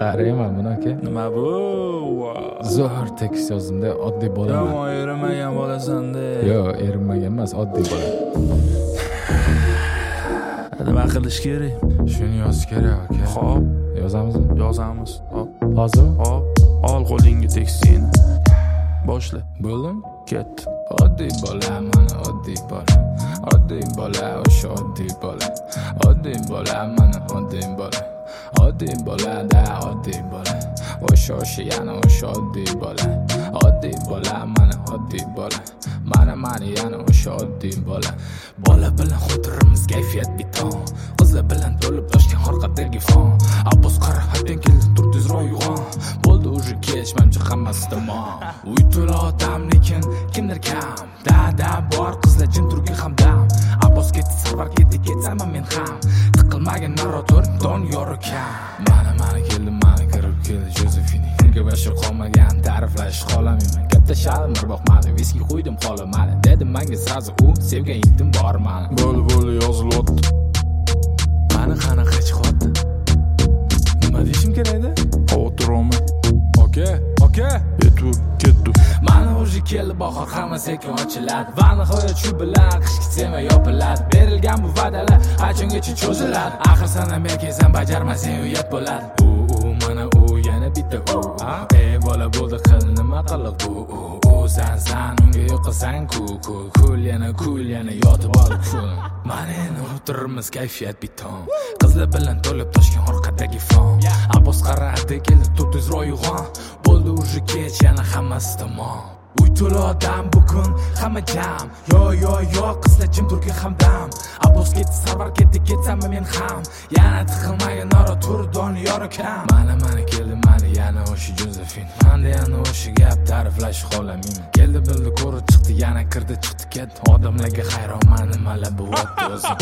qarayman buni aka. Nima bu? Zo'r tekst yozdim-da, oddiy bo'laman. Yomon erinmagan bo'lasan-da. Yo'q, erinmagan emas, oddiy bo'la. Nima qilish kerak? Shuni yozish kerak aka. Xo'p, Yozamizmi? yozamiz. Hop. Hozirmi? Hop. Ol qo'lingga tekstingni. Boshla. Bo'ldimi? Ket. Oddiy bo'la, mana oddiy bo'la. Oddiy bo'la, o'sha oddiy bo'la. Oddiy bo'la, mana oddiy bo'la. Oddiy bo'la-da, oddiy bo'la. O'sha yana o'sha oddiy bo'la. Oddiy bo'la, mana oddiy bo'la. Mana yana o'sha oddiy bo'la. Bola bilan xotirimiz kayfiyat biton. Qizlar bilan to'lib toshgan orqadagi fon. Abbos qara haydan keldi, tur tezroq uyg'on. Bo'ldi уже kech, menimcha hammasi tamom. Uy to'la odam, lekin kimdir kam. Da bor qizlar jin turgi hamdam. Abbos ketdi, sarvar ketdi, ketsaman men ham. Tiqilmagan narrator don yori kam. Mana keldi, mana kirib keldi Josephine. Nega bashir qolmagan, ta'riflash qolamayman. Katta shalim bir boqmadi, viski qo'ydim xolamadi. Dedim menga srazu u, sevgan yigitim bor mani. Bo'l yozilyapti. Mani qanaqa chiqyapti? Nima deyishim kerakda? O'tiraman. Oka. Ketdi. Mana o'zi keldi bahor, hamma sekin ochiladi. Va nihoyat shu bilan qishki sema yopiladi. Berilgan bu va'dalar qachongacha cho'ziladi? Axir sana melkaysan, bajarmasang uyat bo'ladi. Mana u yana bitta u. Ey bola bo'ldi qil nima qiliq bu. San unga yo'qasan kul yana yotib ol kul. Mana endi o'tirimiz kayfiyat biton. Qizlar bilan to'lib toshgan orqadagi fon. Abbos qaradi keldi, tur tezroq uyg'on. Bo'ldi уже kech, yana hammasi tamom. Uy to'la odam bugun hamma jam. Yo qizlar jim turki hamdam. Abbos ketdi, sarvar ketdi, ketsammi men ham. Yana tiqilmagan nora tur doniyor kam. Mana keldi, mana yana o'sha Josephine. Manda yana o'sha gap ta'riflash qolamayman. Keldi bildi ko'rib chiqdi, yana kirdi chiqdi ketdi. Odamlarga hayronman, nimalar bo'lyapti o'zi.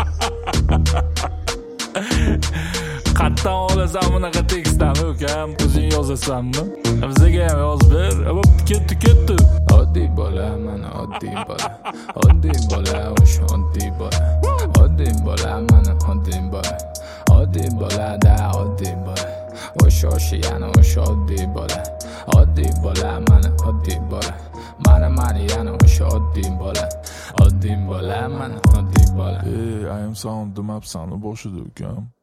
Qatdan olasan bunaqa tekstlarni ukam, o'zing yozasanmi? Bizga ham yozib ber. Ketdi. Oddiy bo'la, mana oddiy bo'la. Oddiy bo'la, o'sha oddiy bo'la. Oddiy bo'la, mana oddiy bo'la. Oddiy bo'la-da, oddiy bo'la. O'sha yana o'sha oddiy bo'la. Oddiy bo'la, mana oddiy bo'la. Mana yana o'sha oddiy bo'la. Oddiy bo'la, mana oddiy bo'la. I am sound demapsan boshida ukam.